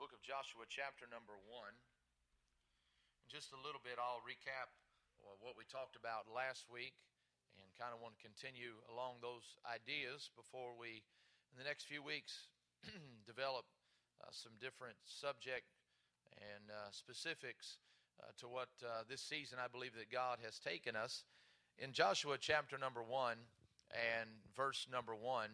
book of Joshua, chapter number 1. In just a little bit, I'll recap what we talked about last week and kind of want to continue along those ideas before we, in the next few weeks, develop some different subject and specifics to what this season I believe that God has taken us. In Joshua chapter number 1 and verse number 1,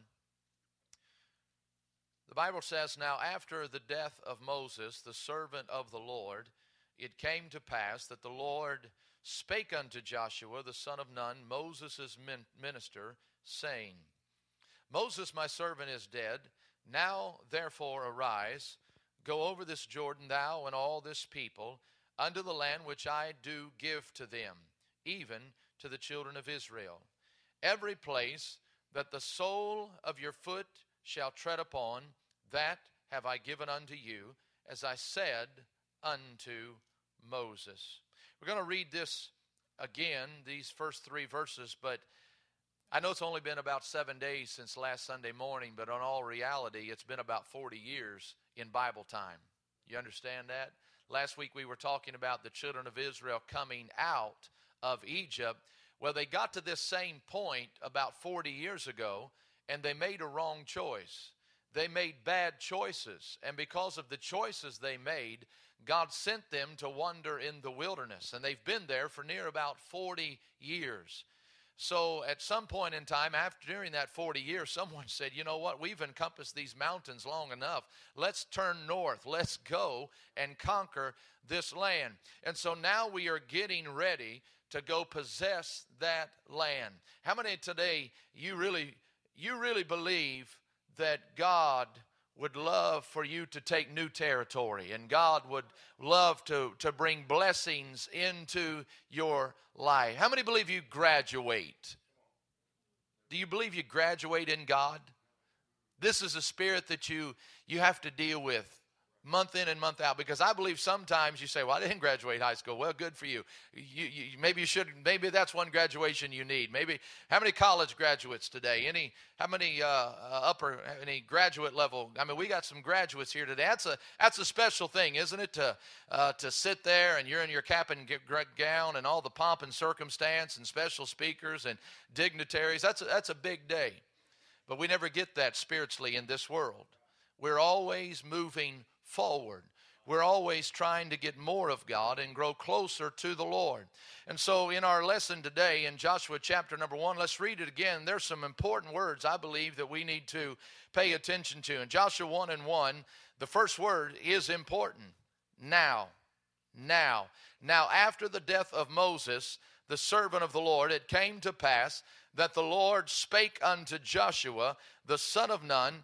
the Bible says, "Now after the death of Moses, the servant of the Lord, it came to pass that the Lord spake unto Joshua, the son of Nun, Moses' minister, saying, Moses my servant is dead. Now therefore arise, go over this Jordan, thou and all this people, unto the land which I do give to them, even to the children of Israel. Every place that the sole of your foot shall tread upon, that have I given unto you, as I said unto Moses." We're going to read this again, these first three verses, but I know it's only been about 7 days since last Sunday morning, but in all reality, it's been about 40 years in Bible time. You understand that? Last week we were talking about the children of Israel coming out of Egypt. Well, they got to this same point about 40 years ago, and they made a wrong choice. They made bad choices, and because of the choices they made, God sent them to wander in the wilderness, and they've been there for near about 40 years. So at some point in time, during that 40 years, someone said, you know what, we've encompassed these mountains long enough. Let's turn north. Let's go and conquer this land. And so now we are getting ready to go possess that land. How many today, you really believe that God would love for you to take new territory, and God would love to bring blessings into your life? How many believe you graduate? Do you believe you graduate in God? This is a spirit that you have to deal with month in and month out, because I believe sometimes you say, well, I didn't graduate high school. Well, good for you. Maybe you should. Maybe that's one graduation you need. Maybe how many college graduates today? How many any graduate level? I mean, we got some graduates here today. That's a special thing, isn't it? To sit there and you're in your cap and gown and all the pomp and circumstance and special speakers and dignitaries. That's a big day. But we never get that spiritually in this world. We're always moving forward. We're always trying to get more of God and grow closer to the Lord. And so in our lesson today in Joshua chapter number 1, let's read it again. There's some important words I believe that we need to pay attention to. In Joshua 1 and 1, the first word is important. Now. Now after the death of Moses, the servant of the Lord, it came to pass that the Lord spake unto Joshua, the son of Nun,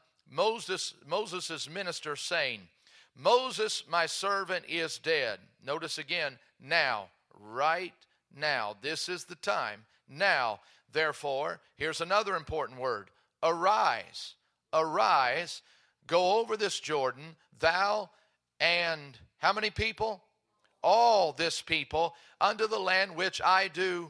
Moses' minister, saying, Moses, my servant, is dead. Notice again, now, right now. This is the time. Now, therefore, here's another important word. Arise, arise, go over this Jordan, thou and how many people? All this people, unto the land which I do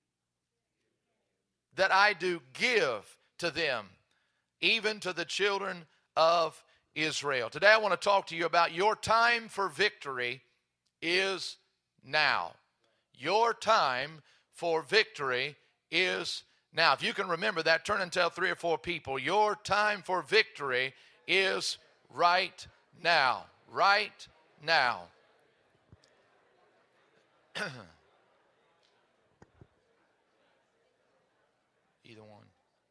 give to them, even to the children of Israel. Today I want to talk to you about your time for victory is now. Your time for victory is now. If you can remember that, turn and tell 3 or 4 people, your time for victory is right now. Right now. Either one.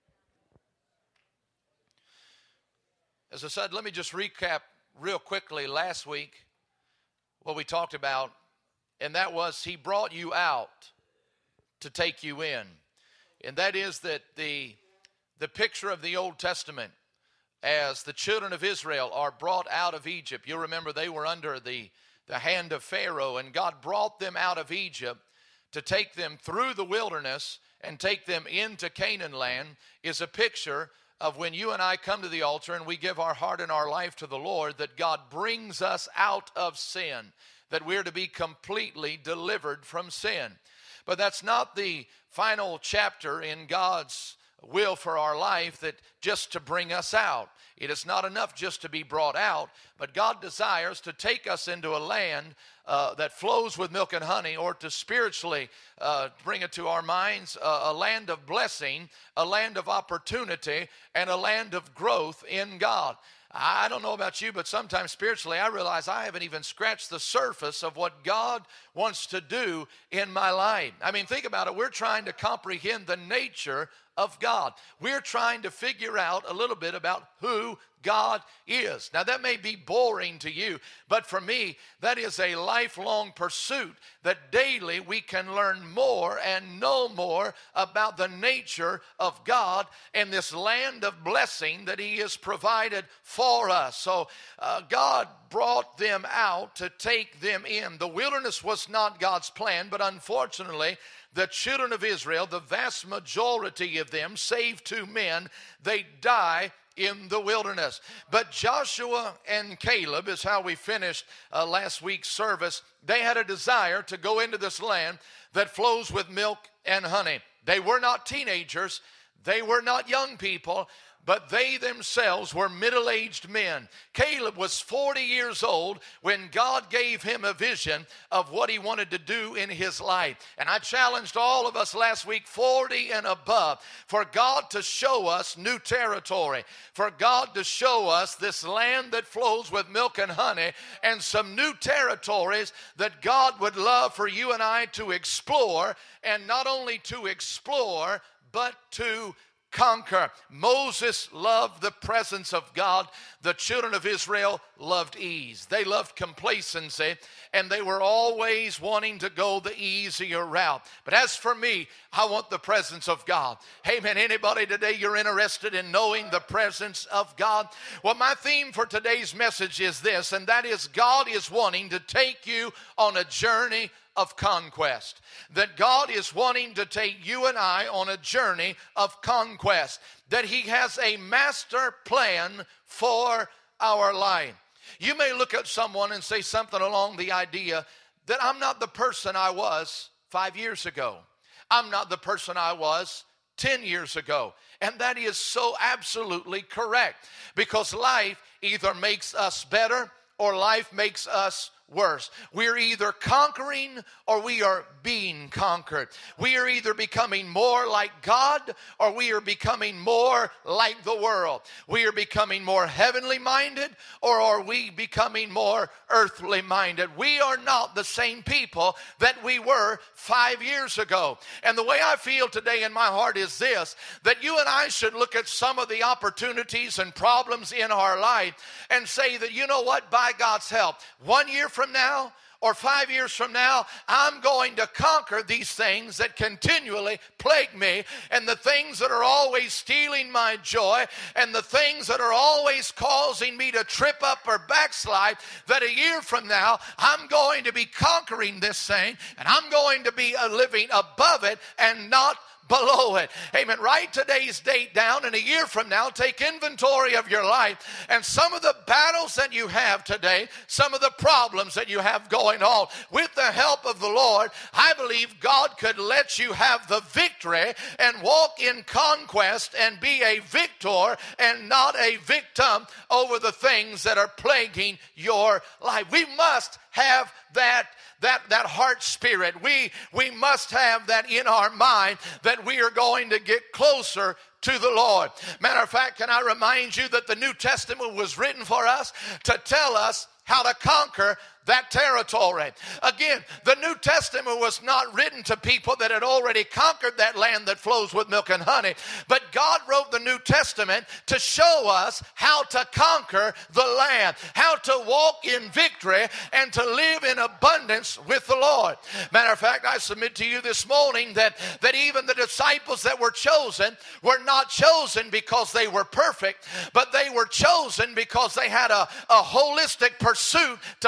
As I said, let me just recap real quickly last week what we talked about, and that was he brought you out to take you in. And that is that the picture of the Old Testament as the children of Israel are brought out of Egypt. You'll remember they were under the hand of Pharaoh, and God brought them out of Egypt to take them through the wilderness and take them into Canaan land, is a picture of when you and I come to the altar and we give our heart and our life to the Lord, that God brings us out of sin, that we're to be completely delivered from sin. But that's not the final chapter in God's will for our life, that just to bring us out. It is not enough just to be brought out, but God desires to take us into a land that flows with milk and honey, or to spiritually bring it to our minds, a land of blessing, a land of opportunity, and a land of growth in God. I don't know about you, but sometimes spiritually I realize I haven't even scratched the surface of what God wants to do in my life. I mean, think about it. We're trying to comprehend the nature of God. We're trying to figure out a little bit about who God is. Now, that may be boring to you, but for me, that is a lifelong pursuit, that daily we can learn more and know more about the nature of God and this land of blessing that He has provided for us. So God brought them out to take them in. The wilderness was not God's plan, but unfortunately, the children of Israel, the vast majority of them, save 2 men, they die in the wilderness. But Joshua and Caleb, is how we finished last week's service, they had a desire to go into this land that flows with milk and honey. They were not teenagers, they were not young people, but they themselves were middle-aged men. Caleb was 40 years old when God gave him a vision of what he wanted to do in his life. And I challenged all of us last week, 40 and above, for God to show us new territory, for God to show us this land that flows with milk and honey, and some new territories that God would love for you and I to explore, and not only to explore, but to conquer. Moses loved the presence of God. The children of Israel loved ease. They loved complacency, and they were always wanting to go the easier route. But as for me, I want the presence of God. Hey man, anybody today, you're interested in knowing the presence of God? Well, my theme for today's message is this, and that is God is wanting to take you on a journey of conquest. That God is wanting to take you and I on a journey of conquest. That He has a master plan for our life. You may look at someone and say something along the idea that I'm not the person I was 5 years ago. I'm not the person I was 10 years ago. And that is so absolutely correct. Because life either makes us better or life makes us worse. We're either conquering or we are being conquered. We are either becoming more like God or we are becoming more like the world. We are becoming more heavenly minded or are we becoming more earthly minded? We are not the same people that we were 5 years ago. And the way I feel today in my heart is this, that you and I should look at some of the opportunities and problems in our life and say that, you know what, by God's help, 1 year from now or 5 years from now, I'm going to conquer these things that continually plague me, and the things that are always stealing my joy, and the things that are always causing me to trip up or backslide, that a year from now, I'm going to be conquering this thing, and I'm going to be living above it and not below it. Amen. Write today's date down, and a year from now, take inventory of your life and some of the battles that you have today, some of the problems that you have going on. With the help of the Lord, I believe God could let you have the victory and walk in conquest and be a victor and not a victim over the things that are plaguing your life. We must have that heart spirit. We must have that in our mind, that we are going to get closer to the Lord. Matter of fact, can I remind you that the New Testament was written for us to tell us how to conquer that territory. Again, the New Testament was not written to people that had already conquered that land that flows with milk and honey, but God wrote the New Testament to show us how to conquer the land, how to walk in victory and to live in abundance with the Lord. Matter of fact, I submit to you this morning that even the disciples that were chosen were not chosen because they were perfect, but they were chosen because they had a holistic pursuit to follow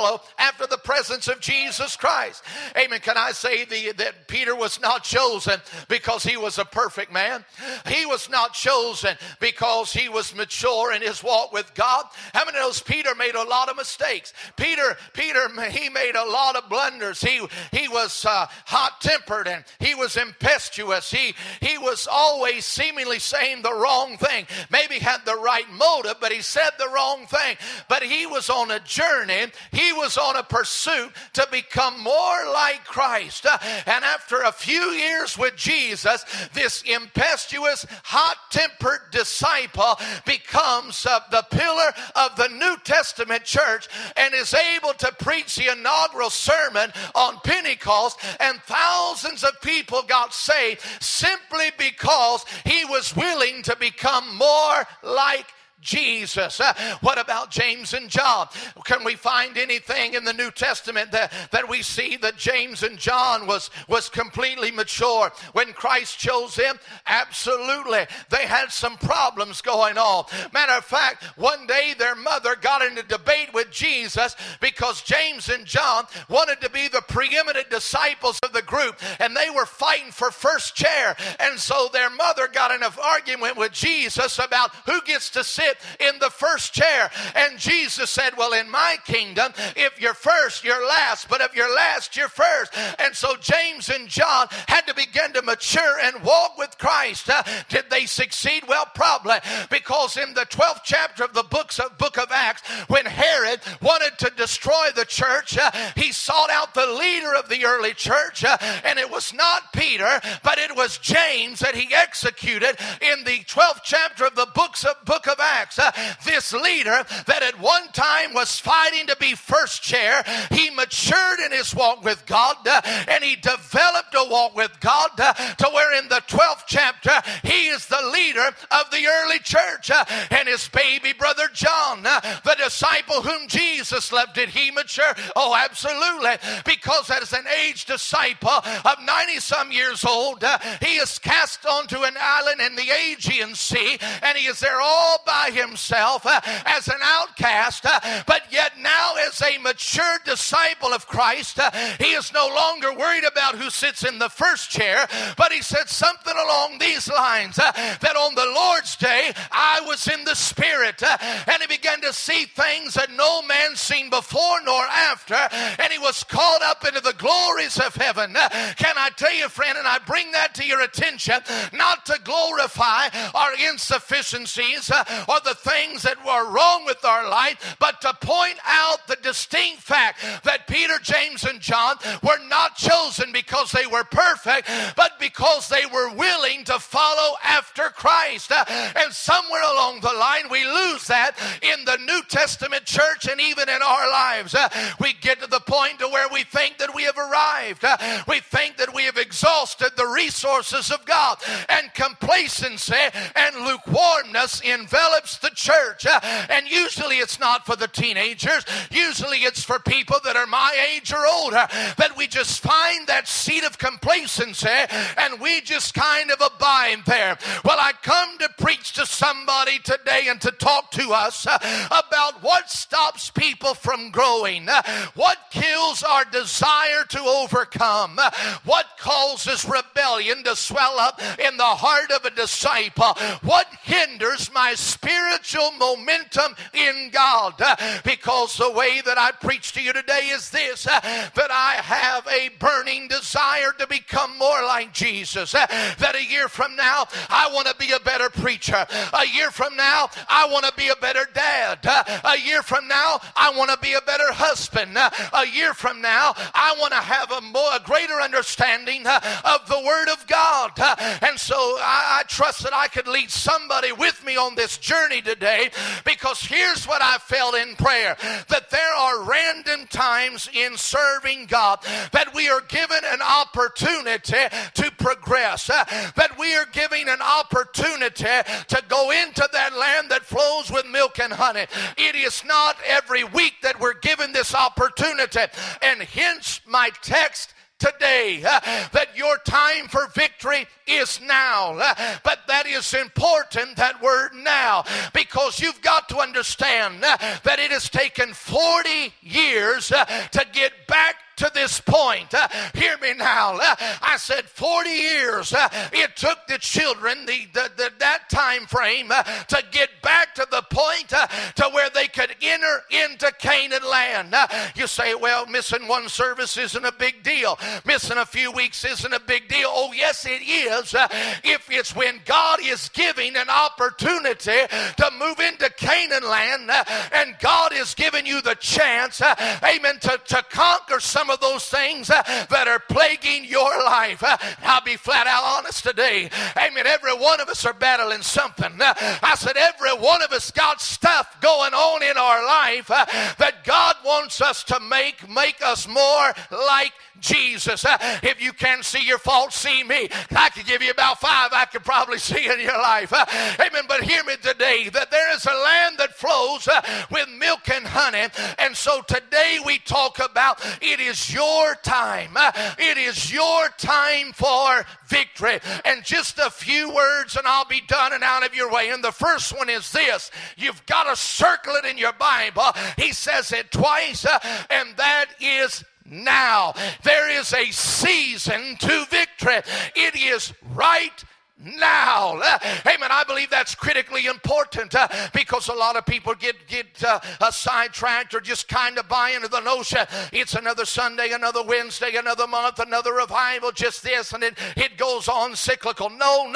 follow after the presence of Jesus Christ. Amen. Can I say that Peter was not chosen because he was a perfect man? He was not chosen because he was mature in his walk with God. How many knows Peter made a lot of mistakes? Peter, he made a lot of blunders. He was hot-tempered and he was impetuous. He was always seemingly saying the wrong thing. Maybe had the right motive, but he said the wrong thing. But he was on a journey. He was on a pursuit to become more like Christ. And after a few years with Jesus, this impetuous, hot-tempered disciple becomes the pillar of the New Testament church and is able to preach the inaugural sermon on Pentecost, and thousands of people got saved simply because he was willing to become more like Jesus. What about James and John? Can we find anything in the New Testament that we see that James and John was completely mature when Christ chose them? Absolutely. They had some problems going on. Matter of fact, one day their mother got in a debate with Jesus because James and John wanted to be the preeminent disciples of the group, and they were fighting for first chair. And so their mother got in an argument with Jesus about who gets to sit in the first chair. And Jesus said, well, in my kingdom, if you're first, you're last, but if you're last, you're first. And so James and John had to begin to mature and walk with Christ. Did they succeed? Well, probably, because in the 12th chapter of the book of Acts, when Herod wanted to destroy the church, he sought out the leader of the early church, and it was not Peter, but it was James that he executed in the 12th chapter of the book of Acts. This leader that at one time was fighting to be first chair, he matured in his walk with God, and he developed a walk with God to where in the 12th chapter he is the leader of the early church. And his baby brother John, the disciple whom Jesus loved, did he mature? Oh, absolutely, because as an aged disciple of 90-some years old, he is cast onto an island in the Aegean Sea, and he is there all by himself as an outcast, but yet now as a mature disciple of Christ, he is no longer worried about who sits in the first chair, but he said something along these lines, that on the Lord's day I was in the Spirit, and he began to see things that no man seen before nor after, and he was caught up into the glories of heaven. Can I tell you, friend, and I bring that to your attention, not to glorify our insufficiencies or the things that were wrong with our life, but to point out the distinct fact that Peter, James, and John were not chosen because they were perfect, but because they were willing to follow after Christ. And somewhere along the line, we lose that in the New Testament church and even in our lives. We get to the point to where we think that we have arrived. We think that we have exhausted the resources of God, and complacency and lukewarmness envelops the church. And usually it's not for the teenagers. Usually it's for people that are my age or older, that we just find that seat of complacency and we just kind of abide there. Well, I come to preach to somebody today and to talk to us about what stops people from growing, what kills our desire to overcome, what causes rebellion to swell up in the heart of a disciple, what hinders my spiritual momentum in God. Because the way that I preach to you today is this, that I have a burning desire to become more like Jesus. That a year from now, I want to be a better preacher. A year from now, I want to be a better dad. A year from now, I want to be a better husband. A year from now, I want to have a greater understanding of the Word of God. And so I trust that I could lead somebody with me on this journey today, because here's what I felt in prayer, that there are random times in serving God that we are given an opportunity to progress, that we are given an opportunity to go into that land that flows with milk and honey. It is not every week that we're given this opportunity, and hence my text today, that your time for victory is now. But that is important, that word now, because you've got to understand that it has taken 40 years to get back to this point. Hear me now. I said 40 years it took the children that time frame to get back to the point to where they could enter into Canaan land. You say, well, missing one service isn't a big deal. Missing a few weeks isn't a big deal. Oh, yes, it is. If it's when God is giving an opportunity to move into Canaan land, and God is giving you the chance, amen, to conquer some of those things that are plaguing your life. I'll be flat out honest today. Amen. Every one of us are battling something. I said every one of us got stuff going on in our life that God wants us to make us more like Jesus. If you can't see your faults, see me. I could give you about 5 I could probably see in your life. Amen. But hear me today, that there is a land that flows with milk and honey. And so today we talk about it is your time. It is your time for victory. And just a few words and I'll be done and out of your way. And the first one is this. You've got to circle it in your Bible. He says it twice, and that is now. There is a season to victory. It is right now. Amen. I believe that's critically important because a lot of people get sidetracked or just kind of buy into the notion it's another Sunday, another Wednesday, another month, another revival, just this, and it goes on cyclical. No,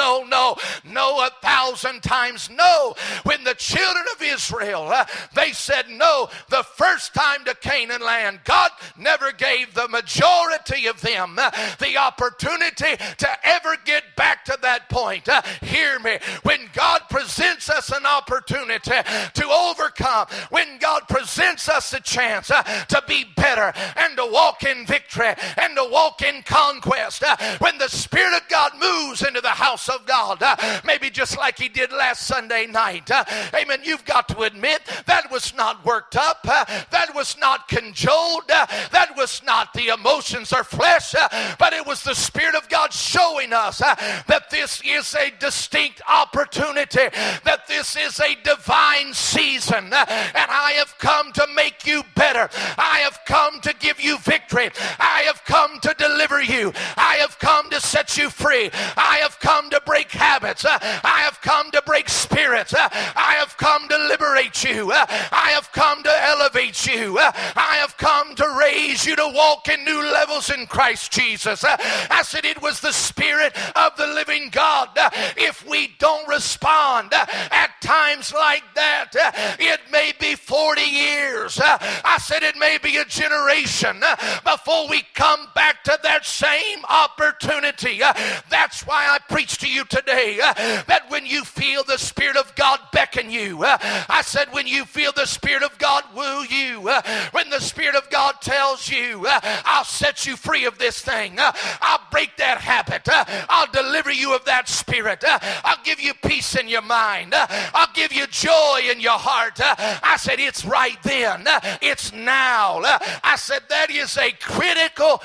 1,000 times no. When the children of Israel, they said no the first time to Canaan land, God never gave the majority of them the opportunity to ever get back to that point. Hear me. When God presents us an opportunity to overcome, when God presents us a chance to be better and to walk in victory and to walk in conquest, when the Spirit of God moves into the house of God, maybe just like He did last Sunday night, amen, you've got to admit that was not worked up, that was not cajoled, that was not the emotions or flesh, but it was the Spirit of God showing us that this is a distinct opportunity, that this is a divine season, and I have come to make you better. I have come to give you victory. I have come to deliver you. I have come to set you free. I have come to break habits. I have come to break spirits. I have come to liberate you. I have come to elevate you. I have come to raise you to walk in new levels in Christ Jesus. I said it was the Spirit of the living God. If we don't respond at times like that, it may be 40 years. I said it may be a generation before we come back to that same opportunity. That's why I preach to you today that when you feel the Spirit of God beckon you, I said when you feel the Spirit of God woo you, when the Spirit of God tells you, I'll set you free of this thing, I'll break that habit, I'll deliver you of that spirit, I'll give you peace in your mind, I'll give you joy in your heart. I said it's right then, it's now. I said that is a critical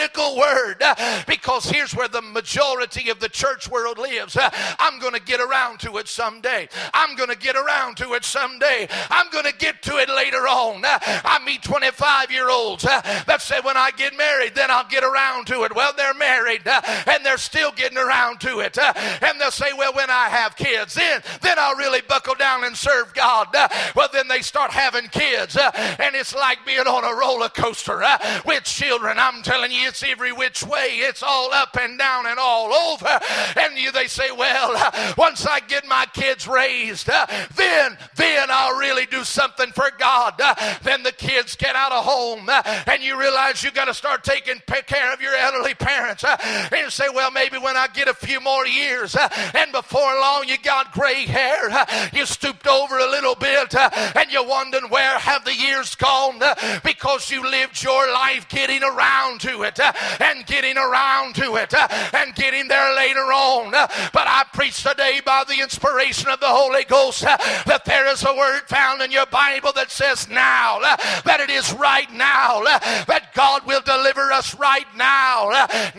word, because here's where the majority of the church world lives. I'm going to get around to it someday. I'm going to get around to it someday. I'm going to get to it later on. I meet 25-year-olds that say when I get married, then I'll get around to it. Well, they're married and they're still getting around to it. And they'll say, well, when I have kids, then I'll really buckle down and serve God. Well, then they start having kids, and it's like being on a roller coaster with children. I'm telling you, it's every which way. It's all up and down and all over. And they say, well, once I get my kids raised, then I'll really do something for God. Then the kids get out of home, and you realize you got to start taking care of your elderly parents. And you say, well, maybe when I get a few more years, and before long you got gray hair, you stooped over a little bit, and you wondering where have the years gone, because you lived your life getting around to it and getting around to it and getting there later on. But I preach today by the inspiration of the Holy Ghost that there is a word found in your Bible that says now, that it is right now, that God will deliver us right now.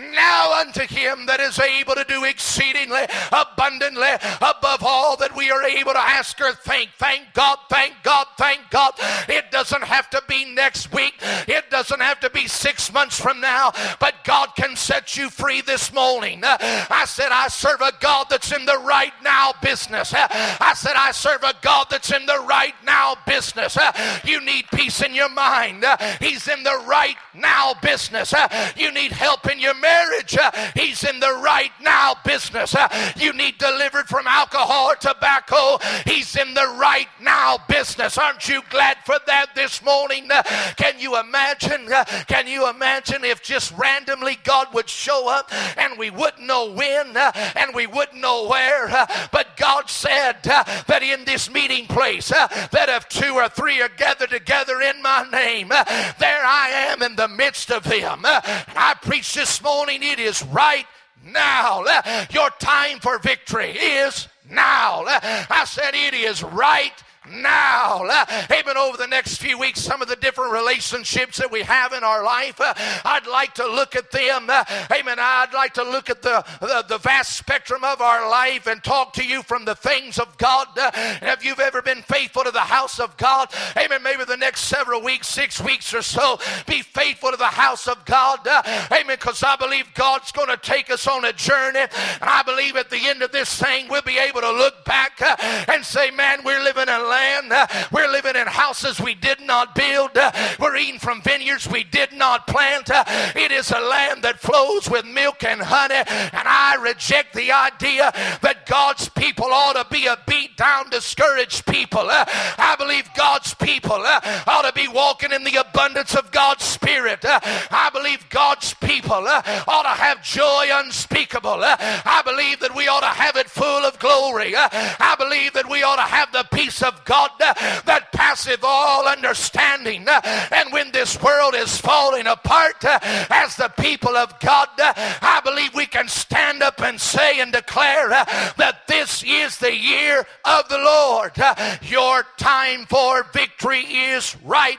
Now unto him that is able to do exceedingly abundantly above all that we are able to ask or think. Thank God, thank God, thank God. It doesn't have to be next week. It doesn't have to be 6 months from now, but God can set you free this morning. I said I serve a God that's in the right now business. I said I serve a God that's in the right now business. You need peace in your mind. He's in the right now business. You need help in your marriage. He's in the right now business. You need delivered from alcohol or tobacco. He's in the right now business. Aren't you glad for that this morning? Can you imagine? Can you imagine if just randomly God would show up and we wouldn't know when and we wouldn't know where? But God said that in this meeting place, that if 2 or 3 are gathered together in my name, there I am in the midst of them. I preach this morning, it is right now. Your time for victory is now. I said it is right now. Amen. Over the next few weeks, some of the different relationships that we have in our life, I'd like to look at them. Amen. I'd like to look at the vast spectrum of our life and talk to you from the things of God. If you've ever been faithful to the house of God, amen, maybe the next several weeks, 6 weeks or so, be faithful to the house of God. Amen. Because I believe God's going to take us on a journey. And I believe at the end of this thing, we'll be able to look back and say, man, we're living in land. We're living in houses we did not build. We're eating from vineyards we did not plant. It is a land that flows with milk and honey. And I reject the idea that God's people ought to be a beat down, discouraged people. I believe God's people ought to be walking in the abundance of God's Spirit. I believe God's people ought to have joy unspeakable. I believe that we ought to have it full of glory. I believe that we ought to have the peace of God that passeth all understanding. And when this world is falling apart, as the people of God, I believe we can stand up and say and declare that this is the year of the Lord. Your time for victory is right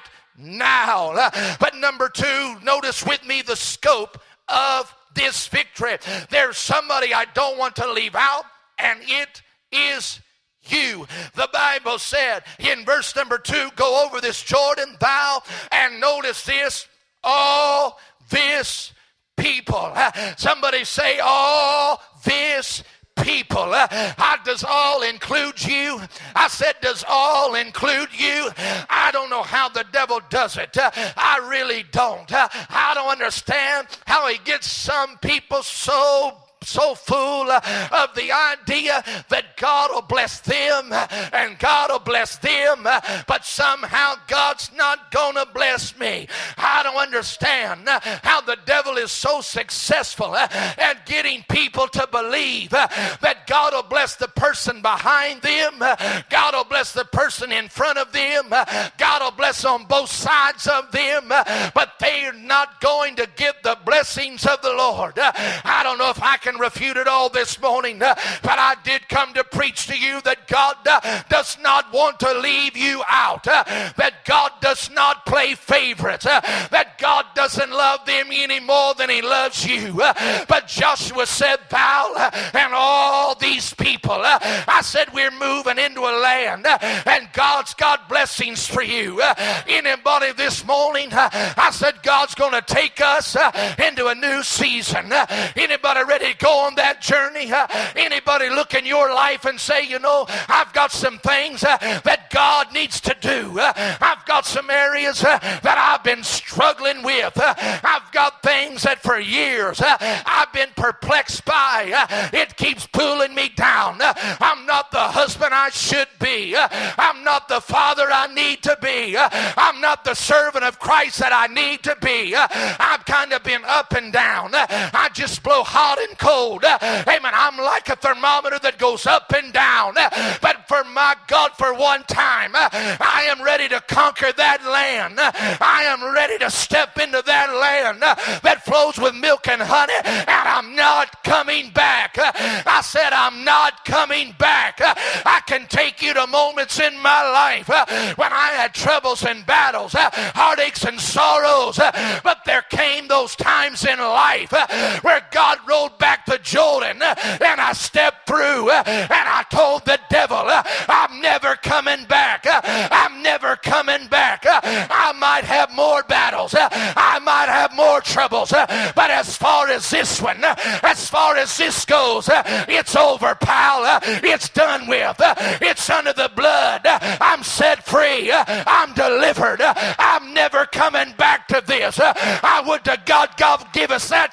now. But number 2, notice with me the scope of this victory. There's somebody I don't want to leave out, and it is you. The Bible said in verse number 2, go over this Jordan, thou, and notice this, all this people. Somebody say, all this people. Does all include you? I said, does all include you? I don't know how the devil does it. I really don't. I don't understand how he gets some people so full of the idea that God will bless them and God will bless them, but somehow God's not going to bless me. I don't understand how the devil is so successful at getting people to believe that God will bless the person behind them, God will bless the person in front of them, God will bless on both sides of them, but they're not going to get the blessings of the Lord. I don't know if I can refute it all this morning, but I did come to preach to you that God does not want to leave you out, that God does not play favorites, that God doesn't love them any more than he loves you. But Joshua said, thou and all these people, I said we're moving into a land and God's got blessings for you. Anybody this morning, I said God's going to take us into a new season. Anybody ready to go on that journey? Anybody look in your life and say, you know, I've got some things that God needs to do. I've got some areas that I've been struggling with. I've got things that for years I've been perplexed by. It keeps pulling me down. I'm not the husband I should be. I'm not the father I need to be. I'm not the servant of Christ that I need to be. I've kind of been up and down. I just blow hot and cold. Amen. I'm like a thermometer that goes up and down. But for my God, for one time, I am ready to conquer that land. I am ready to step into that land that flows with milk and honey, and I'm not coming back. I said I'm not coming back. I can take you to moments in my life when I had troubles and battles, heartaches and sorrows, but there came those times in life where God rolled back the Jordan, and I stepped through, and I told the devil, I'm never coming back. I'm never coming back. I might have more battles. I might have more troubles. But as far as this one, as far as this goes, it's over, pal. It's done with. It's under the blood. I'm set free. I'm delivered. I'm never coming back to this. I would to God give us that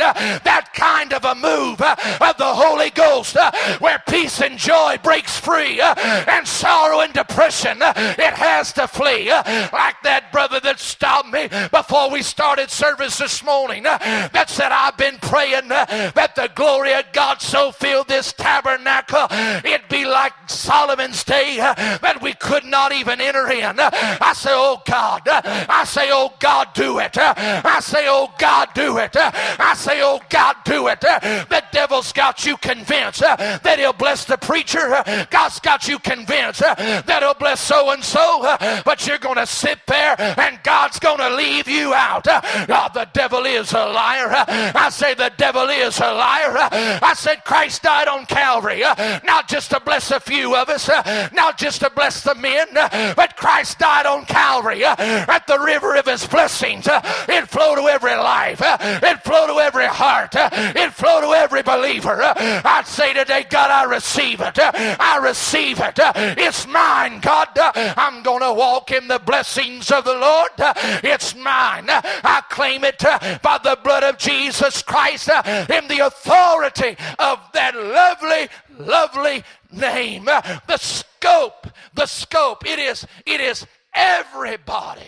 kind of a move of the Holy Ghost where peace and joy breaks free and sorrow and depression, it has to flee. Like that brother that stopped me before we started service this morning that said, I've been praying that the glory of God so filled this tabernacle it'd be like Solomon's day that we could not even enter in. I say, oh God. I say, oh God, do it. I say, oh God, do it. I say, oh God, do it. The devil's got you convinced that he'll bless the preacher. God's got you convinced that he'll bless so and so, but you're going to sit there and God's going to leave you out. Oh, the devil is a liar. I say the devil is a liar. I said Christ died on Calvary, not just to bless a few of us, not just to bless the men, but Christ died on Calvary at the river of his blessings. It flowed to every life. It flowed to every heart. It flowed to every believer. I'd say today, God, I receive it. I receive it. It's mine, God. I'm going to walk in the blessings of the Lord. It's mine. I claim it by the blood of Jesus Christ in the authority of that lovely, lovely name. The scope, it is everybody.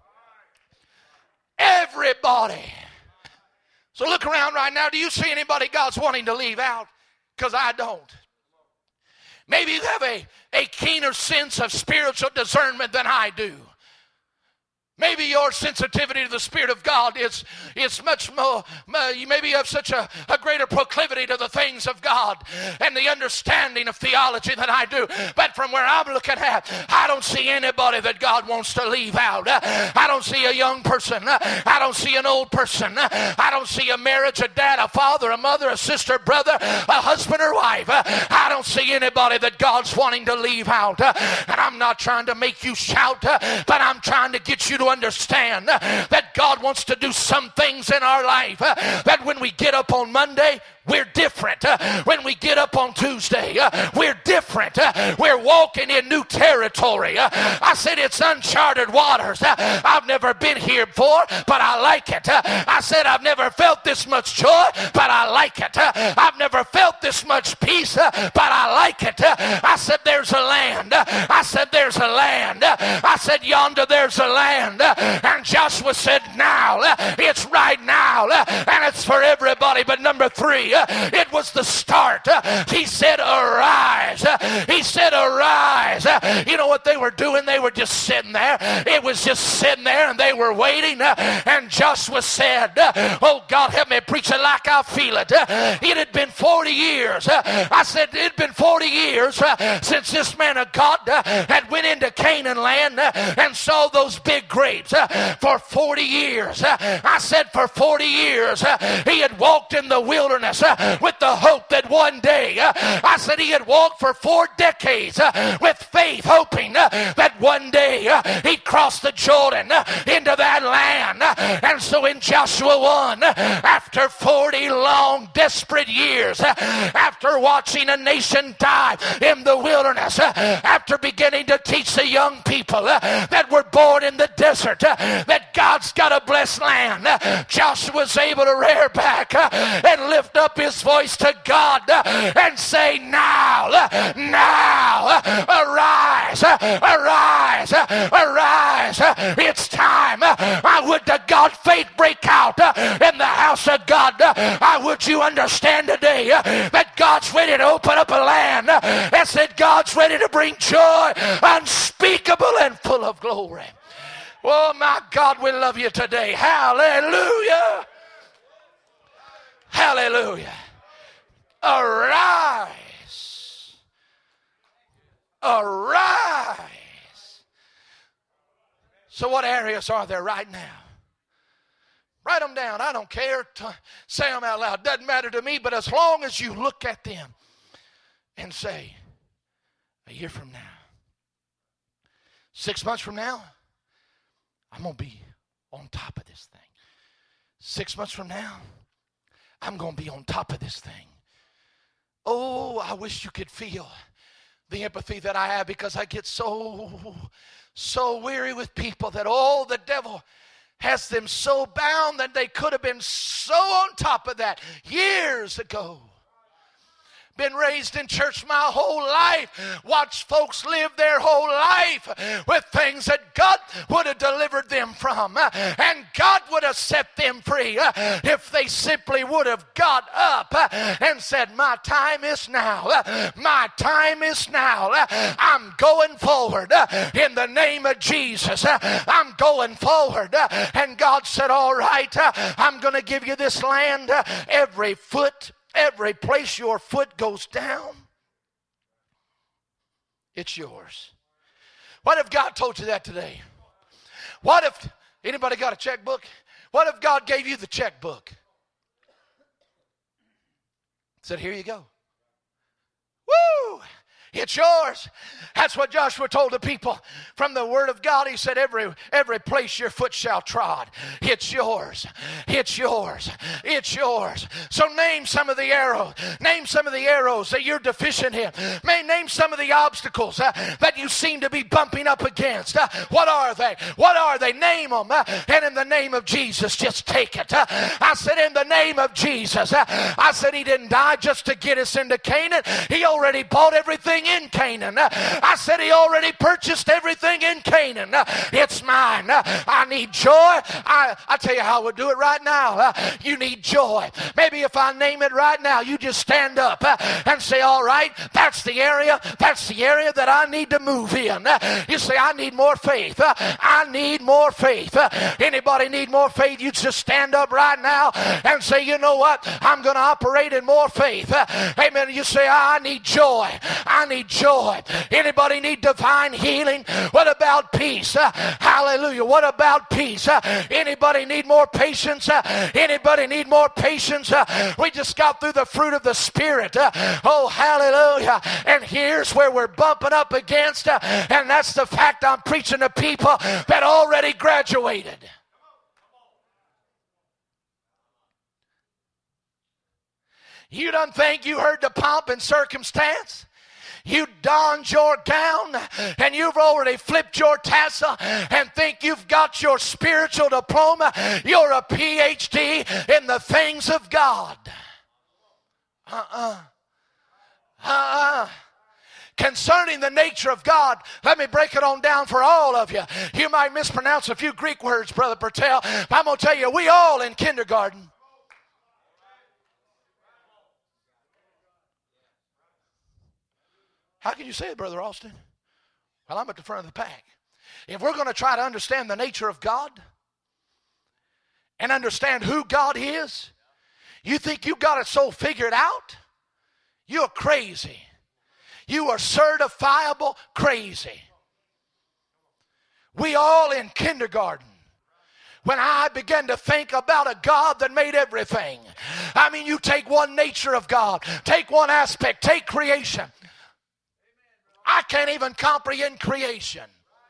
Everybody. So look around right now. Do you see anybody God's wanting to leave out? Because I don't. Maybe you have a keener sense of spiritual discernment than I do. Maybe your sensitivity to the Spirit of God is much more, maybe you have such a greater proclivity to the things of God and the understanding of theology than I do. But from where I'm looking at, I don't see anybody that God wants to leave out. I don't see a young person. I don't see an old person. I don't see a marriage, a dad, a father, a mother, a sister, brother, a husband or wife. I don't see anybody that God's wanting to leave out. And I'm not trying to make you shout, but I'm trying to get you to understand that God wants to do some things in our life that when we get up on Monday, we're different. When we get up on Tuesday, we're different. We're walking in new territory. I said it's uncharted waters. I've never been here before, but I like it. I said I've never felt this much joy, but I like it. I've never felt this much peace, but I like it. I said there's a land. I said there's a land. I said yonder there's a land. And Joshua said now. It's right now. And it's for everybody. But number 3, it was the start. He said, arise. He said, arise. You know what they were doing? They were just sitting there. It was just sitting there and they were waiting. And Joshua said, oh God, help me preach it like I feel it. It had been 40 years. I said, it had been 40 years since this man of God had went into Canaan land and saw those big grapes. For 40 years. I said for 40 years he had walked in the wilderness with the hope that one day, I said he had walked for 4 decades with faith, hoping that one day he'd cross the Jordan into that land. And so in Joshua 1, after 40 long, desperate years, after watching a nation die in the wilderness, after beginning to teach the young people that were born in the desert that God's got a blessed land. Joshua's able to rear back and lift up his voice to God and say, now, arise, arise, arise. It's time. I would to God faith break out in the house of God. I would you understand today that God's ready to open up a land. And said God's ready to bring joy unspeakable and full of glory. Oh my God, we love you today. Hallelujah. Hallelujah. Arise. Arise. So what areas are there right now? Write them down. I don't care. Say them out loud. Doesn't matter to me, but as long as you look at them and say, a year from now, 6 months from now, I'm going to be on top of this thing. 6 months from now, I'm going to be on top of this thing. Oh, I wish you could feel the empathy that I have, because I get so weary with people that, oh, the devil has them so bound that they could have been so on top of that years ago. Been raised in church my whole life. Watched folks live their whole life with things that God would have delivered them from. And God would have set them free if they simply would have got up and said, my time is now. My time is now. I'm going forward in the name of Jesus. I'm going forward. And God said, all right, I'm going to give you this land. Every place your foot goes down, it's yours. What if God told you that today? What if, anybody got a checkbook? What if God gave you the checkbook? Said, here you go. Woo! It's yours. That's what Joshua told the people from the word of God. He said, every place your foot shall trod, it's yours. It's yours. It's yours. So name some of the arrows. Name some of the arrows that you're deficient in. Name some of the obstacles that you seem to be bumping up against. What are they? What are they? Name them. And in the name of Jesus, just take it. I said, in the name of Jesus. I said, he didn't die just to get us into Canaan. He already bought everything in Canaan. I said he already purchased everything in Canaan. It's mine. I need joy. I tell you how I would do it right now. You need joy. Maybe if I name it right now, you just stand up and say, all right, that's the area that I need to move in. You say, I need more faith. I need more faith. Anybody need more faith? You just stand up right now and say, you know what? I'm going to operate in more faith. Amen. You say, I need joy. I need joy. Anybody need divine healing? What about peace? Hallelujah. What about peace? Anybody need more patience? Anybody need more patience? We just got through the fruit of the Spirit. Oh, hallelujah. And here's where we're bumping up against, and that's the fact I'm preaching to people that already graduated. You don't think you heard the pomp and circumstance? You donned your gown and you've already flipped your tassel and think you've got your spiritual diploma. You're a PhD in the things of God. Concerning the nature of God, let me break it on down for all of you. You might mispronounce a few Greek words, Brother Pertell, but I'm going to tell you, we all in kindergarten. How can you say it, Brother Austin? Well, I'm at the front of the pack. If we're going to try to understand the nature of God and understand who God is, you think you got it so figured out? You're crazy. You are certifiable crazy. We all in kindergarten. When I began to think about a God that made everything. I mean, you take one nature of God, take one aspect, take creation. I can't even comprehend creation.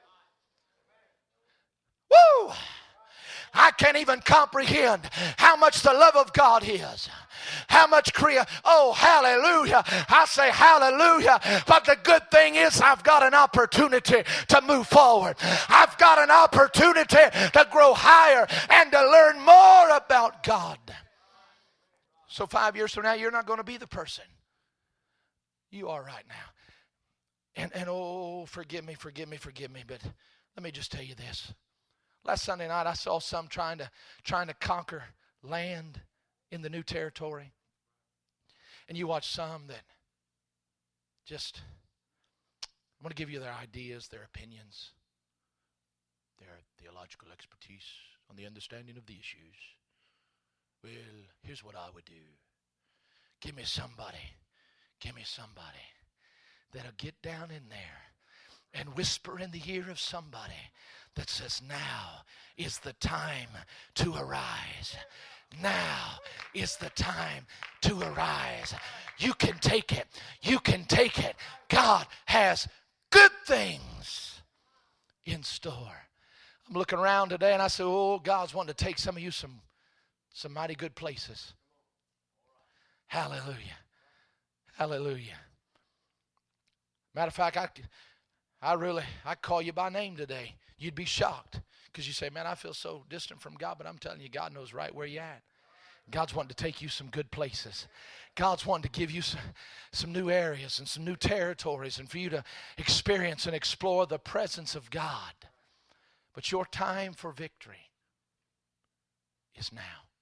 Woo! I can't even comprehend how much the love of God is. How much oh, hallelujah. I say hallelujah. But the good thing is I've got an opportunity to move forward. I've I've got an opportunity to grow higher and to learn more about God. So 5 years from now, you're not going to be the person you are right now. And oh, forgive me, but let me just tell you this. Last Sunday night, I saw some trying to conquer land in the new territory. And you watch some that just want to give you their ideas, their opinions, their theological expertise on the understanding of the issues. Well, here's what I would do. Give me somebody that'll get down in there and whisper in the ear of somebody that says, now is the time to arise. Now is the time to arise. You can take it. You can take it. God has good things in store. I'm looking around today and I say, oh, God's wanting to take some of you some mighty good places. Hallelujah. Hallelujah. Matter of fact, I'd call you by name today. You'd be shocked because you say, man, I feel so distant from God, but I'm telling you, God knows right where you're at. God's wanting to take you some good places. God's wanting to give you some new areas and some new territories and for you to experience and explore the presence of God. But your time for victory is now.